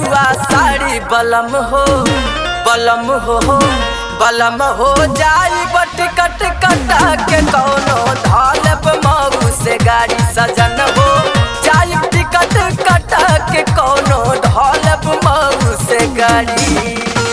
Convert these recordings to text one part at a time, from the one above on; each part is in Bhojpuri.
गेरुआ साड़ी बलम हो बलम हो जाई टिकट कटा के कौनो धालब मऊ से गाड़ी सजन हो जाई टिकट कटा के कौनो धालब मऊ से गाड़ी।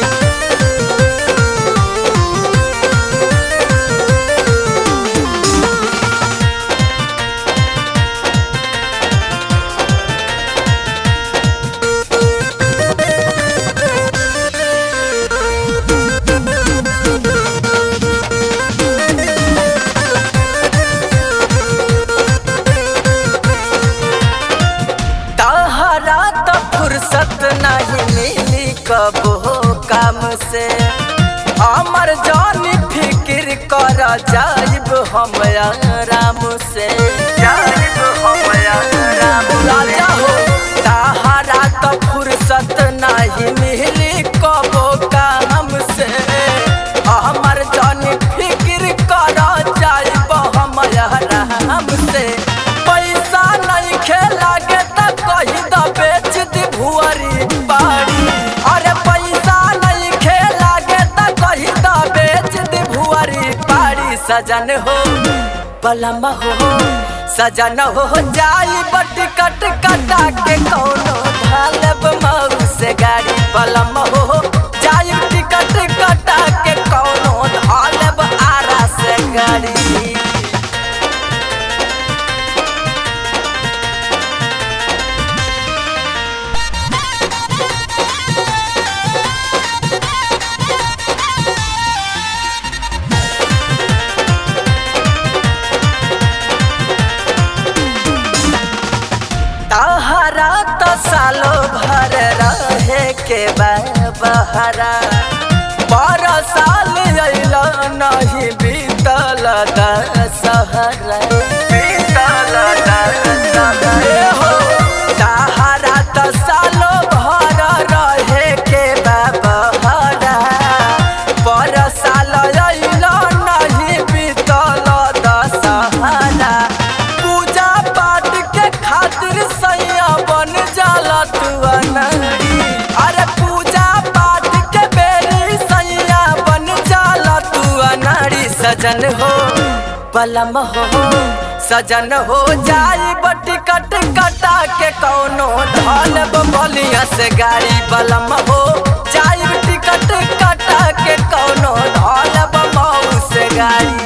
फुर्सत नहीं मिली कबो काम से हमर जानी फिक्र कर जाइब हम आराम से जाइब हम आराम राजा हो ताहरा तो फुर्सत नहीं मिली कबो काम से हमर जानी फिक्र कर जाइब हम आराम से। पैसा नहीं खेला के तक कही द बेच दी भुअरी बाड़ी अरे पैसा नहीं खेला के तक कही द बेच दी भुअरी बाड़ी सजन हो बलम हो सजन हो जाई टिकट कटा के कौनो धालब मऊ से गाड़ी बलम हो जाई टिकट कटा के कौनो धालब आरा से गाड़ी। ताहरा तो सालो भर रहे के बहरा पर साल अइला नहीं बीतल दशहरा बीतल दशहरा हो ताहरा तो सालो भर रहे के बहरा पर साल अइला नहीं बीतल दशहरा। पूजा पाठ के खातिर सैया बन जाला तू अनहरी अरे पूजा पाठ के बेरी सैया बन जाला तू अनहरी सजन हो बलम हो सजन हो जाई टिकट कटा के कौनो धालब बलिया से गाड़ी बलम हो जाई टिकट कटा के कौनो धालब मऊ से गाड़ी।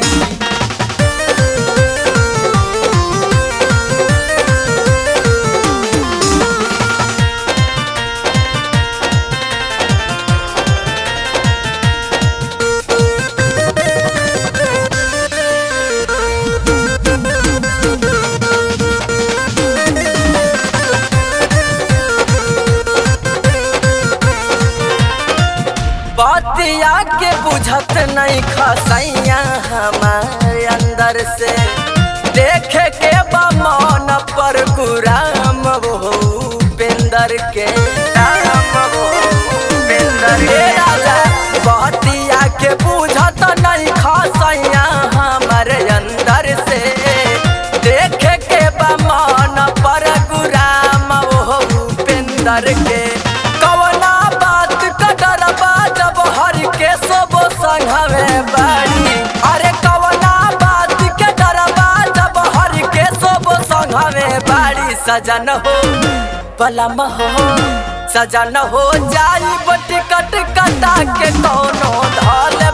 बतिया के बुझत नहीं खसैया हमारे अंदर से देखे के बमन पर गुराम वो पेंदर के राजा बतिया के बुझत नहीं खसैया हमारे अंदर से देखे के बमन पर गुराम वो पेंदर के कवना बात का डरबा जब हर के सब संघवे बाड़ी अरे कवना बात के डरबा जब हर के सब संघवे बाड़ी सजन हो बलम हो सजन हो जाई टिकट कटा के कौनो धाल